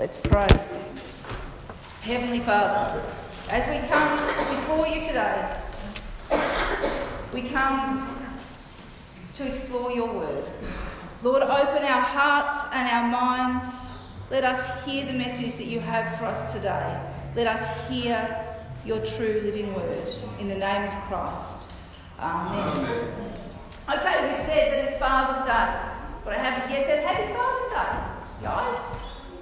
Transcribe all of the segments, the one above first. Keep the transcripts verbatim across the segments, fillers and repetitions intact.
Let's pray. Heavenly Father, as we come before you today, we come to explore your word. Lord, open our hearts and our minds. Let us hear the message that you have for us today. Let us hear your true living word. In the name of Christ. Amen. Amen. Okay, we've said that it's Father's Day, but I haven't yet said Happy Father's Day, guys.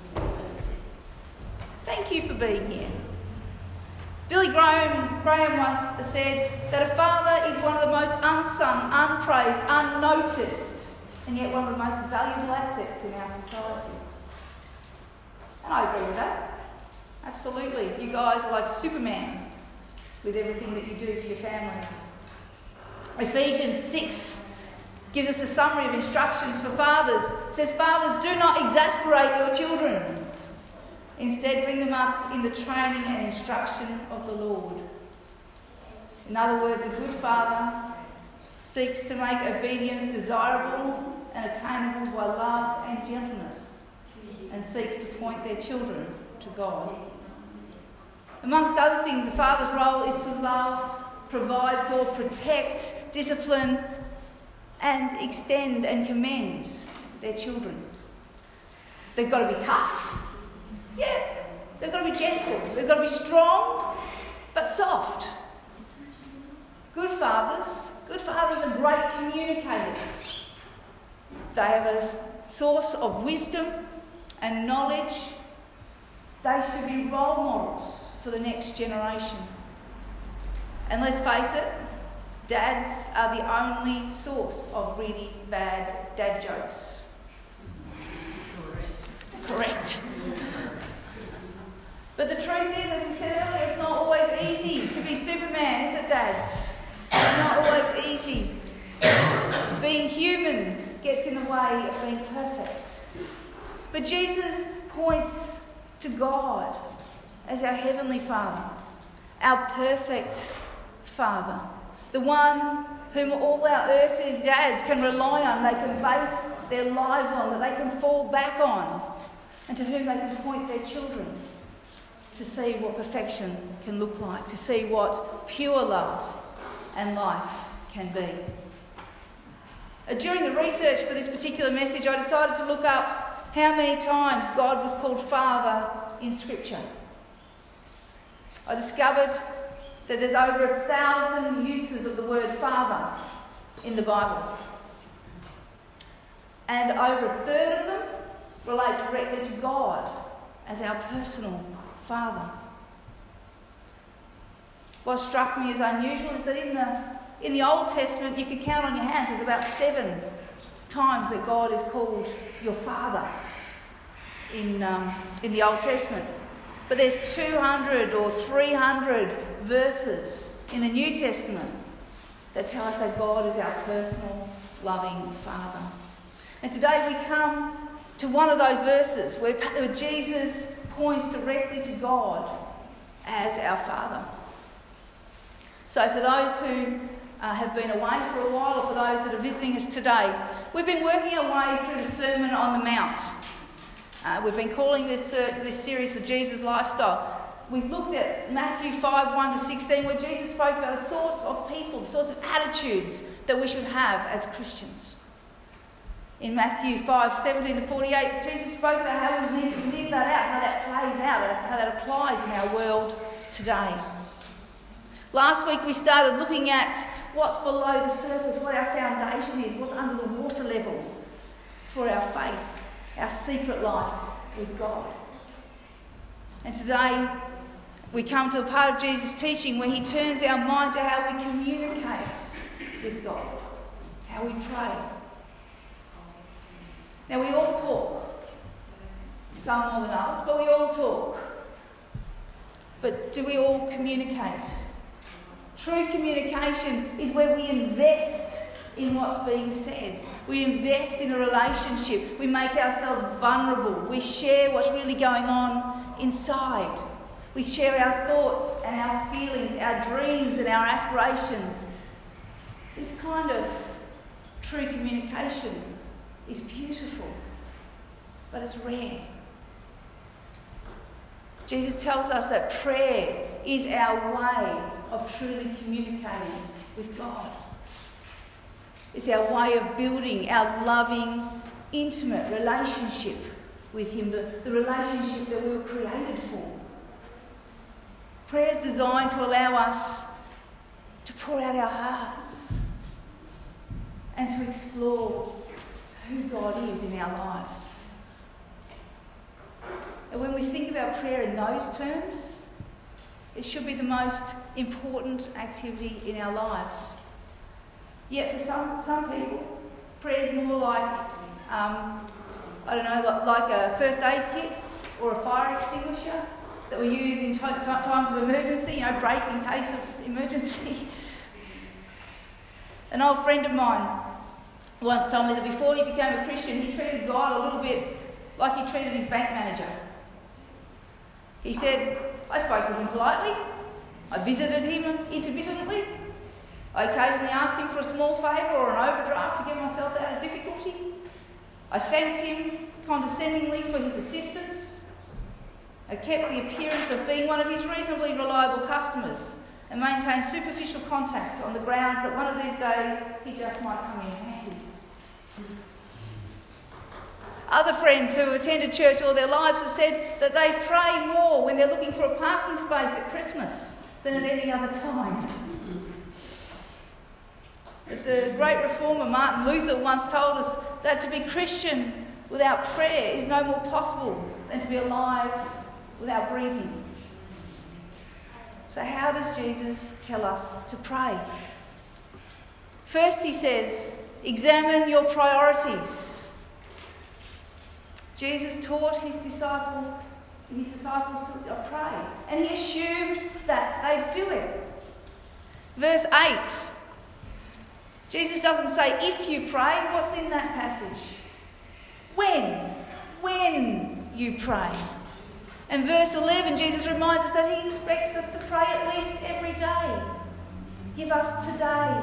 Thank you for being here. Billy Graham, Graham once said that a father is one of the most unsung, unpraised, unnoticed, and yet one of the most valuable assets in our society. And I agree with that. Absolutely. You guys are like Superman with everything that you do for your families. Ephesians six gives us a summary of instructions for fathers. It says, fathers, do not exasperate your children. Instead, bring them up in the training and instruction of the Lord. In other words, a good father seeks to make obedience desirable and attainable by love and gentleness, and seeks to point their children to God. Amongst other things, a father's role is to love, provide for, protect, discipline, and extend and commend their children. They've got to be tough. Yeah, they've got to be gentle. They've got to be strong, but soft. Good fathers, good fathers are great communicators. They have a source of wisdom and knowledge. They should be role models for the next generation. And let's face it, dads are the only source of really bad dad jokes. Correct. Correct. But the truth is, as we said earlier, it's not always easy to be Superman, is it, dads? It's not always easy. Being human gets in the way of being perfect. But Jesus points to God as our Heavenly Father, our perfect Father, the one whom all our earthly dads can rely on, they can base their lives on, that they can fall back on, and to whom they can point their children to see what perfection can look like, to see what pure love and life can be. Uh, during the research for this particular message, I decided to look up how many times God was called Father in Scripture. I discovered that there's over a thousand uses of the word Father in the Bible. And over a third of them relate directly to God as our personal Father. What struck me as unusual is that in the in the Old Testament, you could count on your hands, there's about seven times that God is called your Father in um, in the Old Testament. But there's two hundred or three hundred verses in the New Testament that tell us that God is our personal, loving Father. And today we come to one of those verses where, where Jesus points directly to God as our Father. So for those who uh, have been away for a while, or for those that are visiting us today, we've been working our way through the Sermon on the Mount. Uh, we've been calling this uh, this series the Jesus Lifestyle. We've looked at Matthew five, one to sixteen, where Jesus spoke about the sorts of people, the sorts of attitudes that we should have as Christians. In Matthew five, seventeen to forty-eight, Jesus spoke about how we need to live that out, how that plays out, how that applies in our world today. Last week we started looking at what's below the surface, what our foundation is, what's under the water level for our faith, our secret life with God. And today we come to a part of Jesus' teaching where he turns our mind to how we communicate with God, how we pray. Now we all talk, some more than others, but we all talk. But do we all communicate? True communication is where we invest in what's being said. We invest in a relationship. We make ourselves vulnerable. We share what's really going on inside. We share our thoughts and our feelings, our dreams and our aspirations. This kind of true communication is beautiful, but it's rare. Jesus tells us that prayer is our way of truly communicating with God. It's our way of building our loving, intimate relationship with him, the, the relationship that we were created for. Prayer is designed to allow us to pour out our hearts and to explore who God is in our lives. And when we think about prayer in those terms, it should be the most important activity in our lives. Yet for some, some people, prayer is more like, um, I don't know, like a first aid kit or a fire extinguisher that we use in t- times of emergency, you know, break in case of emergency. An old friend of mine once told me that before he became a Christian, he treated God a little bit like he treated his bank manager. He said, I spoke to him politely, I visited him intermittently, I occasionally asked him for a small favour or an overdraft to get myself out of difficulty. I thanked him condescendingly for his assistance. I kept the appearance of being one of his reasonably reliable customers and maintained superficial contact on the grounds that one of these days he just might come in handy. Other friends who attended church all their lives have said that they pray more when they're looking for a parking space at Christmas than at any other time. The great reformer Martin Luther once told us that to be Christian without prayer is no more possible than to be alive without breathing. So how does Jesus tell us to pray? First he says, examine your priorities. Jesus taught his disciple, his disciples to pray, and he assumed that they'd do it. Verse eight, Jesus doesn't say if you pray. What's in that passage? When, when you pray. And verse eleven, Jesus reminds us that he expects us to pray at least every day. Give us today.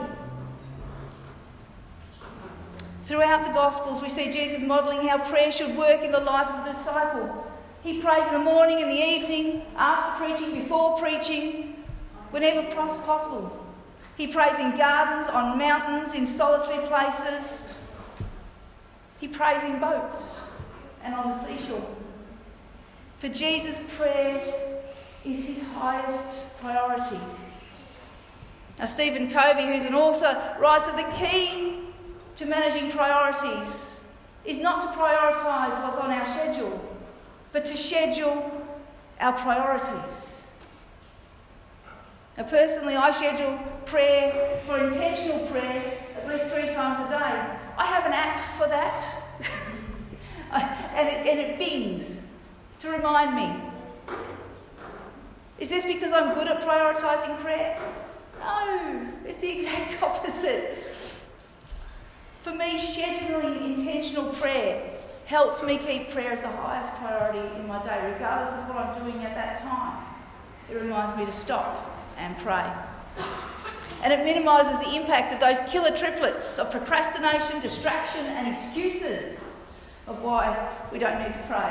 Throughout the Gospels, we see Jesus modelling how prayer should work in the life of the disciple. He prays in the morning, in the evening, after preaching, before preaching, whenever possible. He prays in gardens, on mountains, in solitary places. He prays in boats and on the seashore. For Jesus, prayer is his highest priority. Now, Stephen Covey, who's an author, writes that the key to managing priorities is not to prioritise what's on our schedule, but to schedule our priorities. Now, personally, I schedule prayer for intentional prayer at least three times a day. I have an app for that, and, it, and it bings to remind me. Is this because I'm good at prioritising prayer? No, it's the exact opposite. For me, scheduling intentional prayer helps me keep prayer as the highest priority in my day, regardless of what I'm doing at that time. It reminds me to stop and pray. And it minimises the impact of those killer triplets of procrastination, distraction and excuses of why we don't need to pray.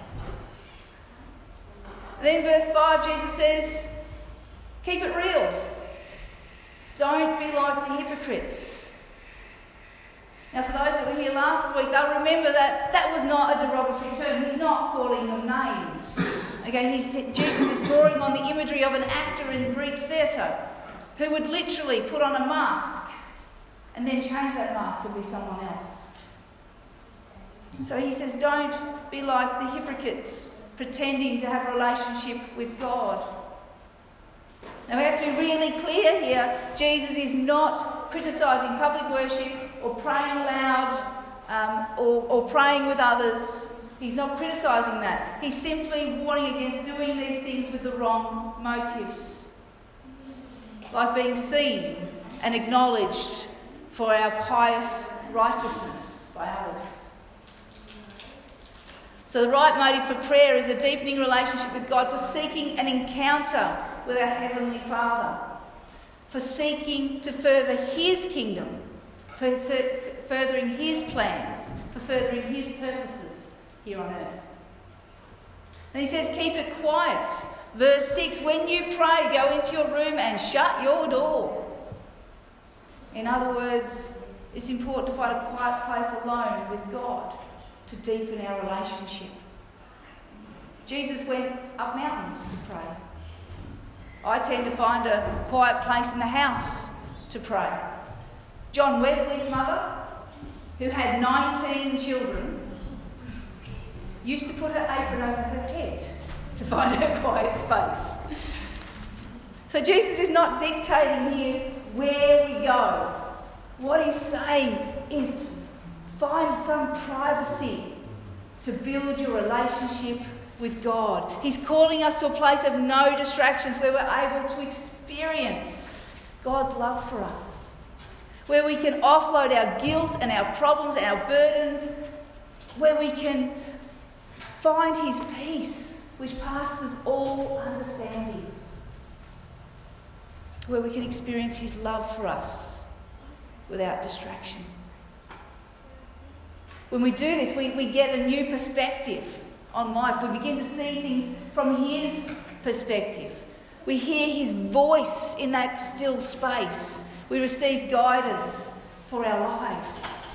And then verse five, Jesus says, keep it real. Don't be like the hypocrites. Now, for those that were here last week, they'll remember that that was not a derogatory term. He's not calling them names. Okay, he's, Jesus is drawing on the imagery of an actor in Greek theatre who would literally put on a mask and then change that mask to be someone else. So he says, don't be like the hypocrites pretending to have a relationship with God. Now, we have to be really clear here. Jesus is not criticising public worship or praying aloud um, or, or praying with others. He's not criticising that. He's simply warning against doing these things with the wrong motives, like being seen and acknowledged for our pious righteousness by others. So the right motive for prayer is a deepening relationship with God, for seeking an encounter with our Heavenly Father, for seeking to further His kingdom, for furthering His plans, for furthering His purposes here on earth. And he says, keep it quiet. Verse six, when you pray, go into your room and shut your door. In other words, it's important to find a quiet place alone with God to deepen our relationship. Jesus went up mountains to pray. I tend to find a quiet place in the house to pray. John Wesley's mother, who had nineteen children, used to put her apron over her head to find her quiet space. So Jesus is not dictating here where we go. What he's saying is find some privacy to build your relationship with God. He's calling us to a place of no distractions where we're able to experience God's love for us, where we can offload our guilt and our problems and our burdens, where we can find his peace which passes all understanding, where we can experience his love for us without distraction. When we do this, we, we get a new perspective on life. We begin to see things from his perspective. We hear his voice in that still space. We receive guidance for our lives.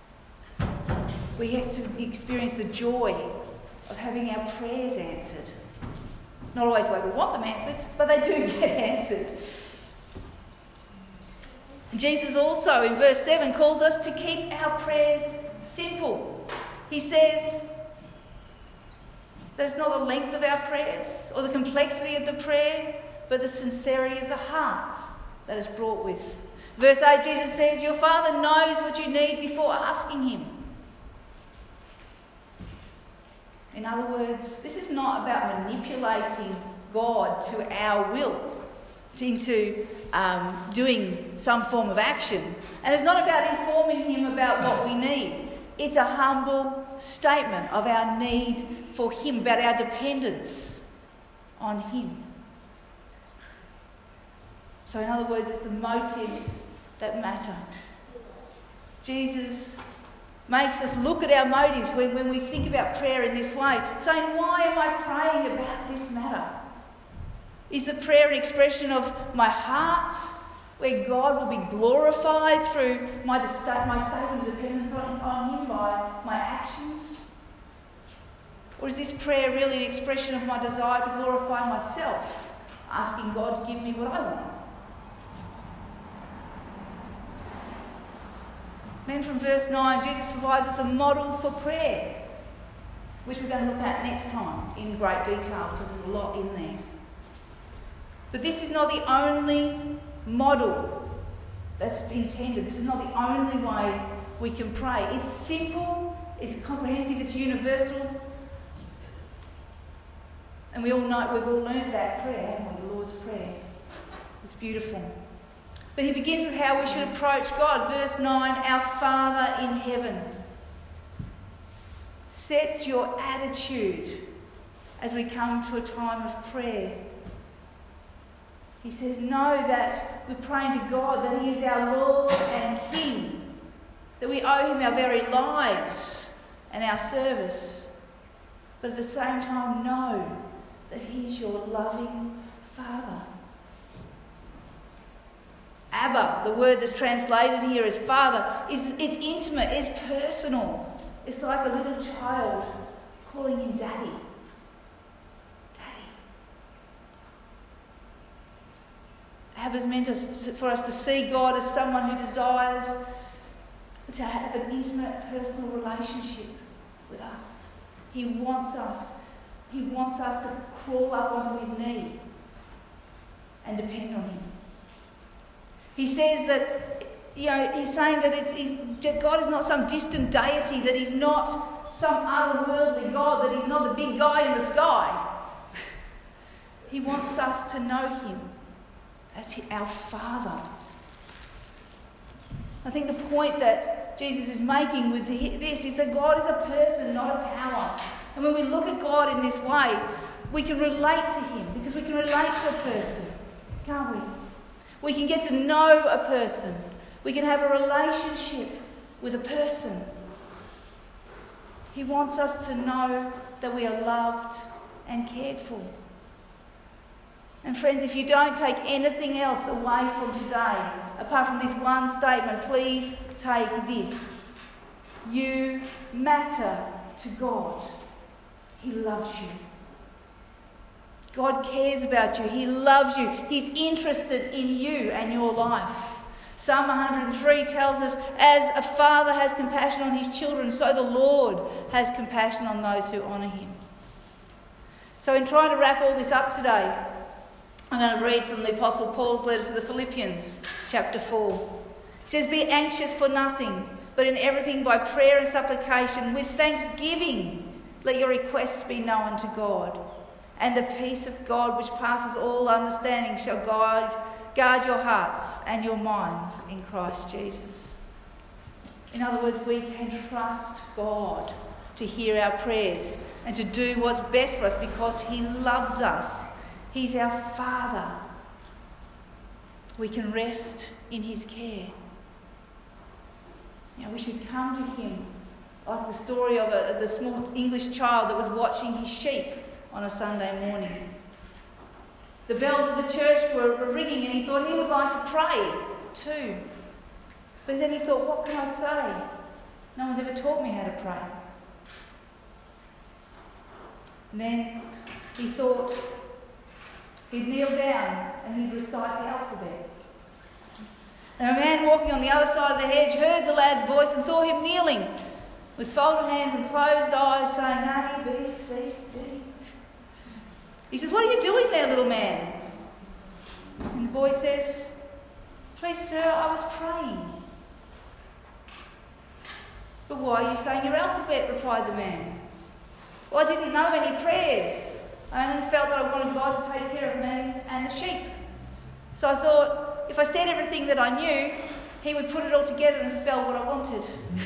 We get to experience the joy of having our prayers answered. Not always the way we want them answered, but they do get answered. Jesus also, in verse seven, calls us to keep our prayers simple. He says that it's not the length of our prayers or the complexity of the prayer, but the sincerity of the heart that is brought with. Verse eight, Jesus says, your Father knows what you need before asking him. In other words, this is not about manipulating God to our will, into um, doing some form of action. And it's not about informing him about what we need. It's a humble statement of our need for him, about our dependence on him. So in other words, it's the motives that matter. Jesus makes us look at our motives when, when we think about prayer in this way, saying, why am I praying about this matter? Is the prayer an expression of my heart, where God will be glorified through my, my statement of dependence on, on him by my actions? Or is this prayer really an expression of my desire to glorify myself, asking God to give me what I want? Then from verse nine, Jesus provides us a model for prayer, which we're going to look at next time in great detail because there's a lot in there. But this is not the only model that's intended. This is not the only way we can pray. It's simple, it's comprehensive, it's universal. And we all know, we've all learned that prayer, haven't we? The Lord's Prayer. It's beautiful. But he begins with how we should approach God. Verse nine, our Father in heaven. Set your attitude as we come to a time of prayer. He says, know that we're praying to God, that he is our Lord and King, that we owe him our very lives and our service. But at the same time, know that he's your loving Father. Abba, the word that's translated here as Father, is it's intimate, it's personal. It's like a little child calling him Daddy. Abba's meant us to, for us to see God as someone who desires to have an intimate, personal relationship with us. He wants us. He wants us to crawl up onto his knee and depend on him. He says that, you know, he's saying that it's, he's, that God is not some distant deity, that he's not some otherworldly God, that he's not the big guy in the sky. He wants us to know him as our Father. I think the point that Jesus is making with this is that God is a person, not a power. And when we look at God in this way, we can relate to him because we can relate to a person, can't we? We can get to know a person. We can have a relationship with a person. He wants us to know that we are loved and cared for. And friends, if you don't take anything else away from today, apart from this one statement, please take this. You matter to God. He loves you. God cares about you. He loves you. He's interested in you and your life. Psalm one hundred three tells us, as a father has compassion on his children, so the Lord has compassion on those who honour him. So in trying to wrap all this up today, I'm going to read from the Apostle Paul's letter to the Philippians, chapter four. He says, "Be anxious for nothing, but in everything by prayer and supplication, with thanksgiving, let your requests be known to God. And the peace of God, which passes all understanding, shall guard, guard your hearts and your minds in Christ Jesus." In other words, we can trust God to hear our prayers and to do what's best for us because he loves us. He's our Father. We can rest in his care. You know, we should come to him like the story of a, the small English child that was watching his sheep on a Sunday morning. The bells of the church were, were ringing and he thought he would like to pray too. But then he thought, what can I say? No one's ever taught me how to pray. And then he thought he'd kneel down and he'd recite the alphabet. And a man walking on the other side of the hedge heard the lad's voice and saw him kneeling with folded hands and closed eyes, saying A, B, C, D. He says, "What are you doing there, little man?" And the boy says, "Please, sir, I was praying." "But why are you saying your alphabet?" replied the man. "Well, I didn't know any prayers. I only felt that I wanted God to take care of me and the sheep. So I thought if I said everything that I knew, he would put it all together and spell what I wanted."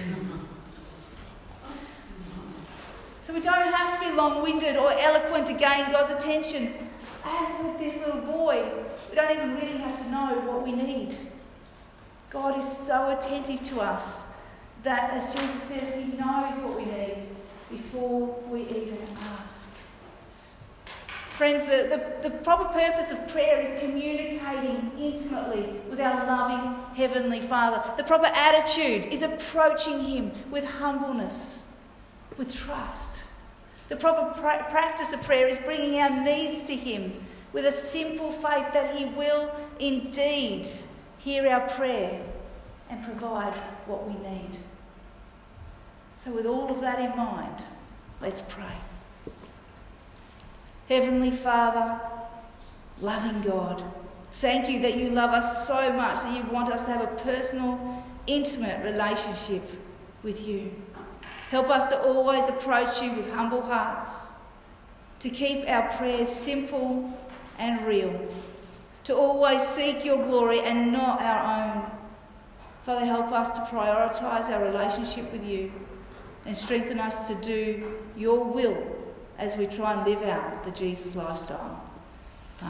So we don't have to be long-winded or eloquent to gain God's attention. As with this little boy, we don't even really have to know what we need. God is so attentive to us that, as Jesus says, he knows what we need before we even ask. Friends, the, the, the proper purpose of prayer is communicating intimately with our loving Heavenly Father. The proper attitude is approaching him with humbleness, with trust. The proper pra- practice of prayer is bringing our needs to him with a simple faith that he will indeed hear our prayer and provide what we need. So with all of that in mind, let's pray. Heavenly Father, loving God, thank you that you love us so much that you want us to have a personal, intimate relationship with you. Help us to always approach you with humble hearts, to keep our prayers simple and real, to always seek your glory and not our own. Father, help us to prioritise our relationship with you and strengthen us to do your will as we try and live out the Jesus lifestyle.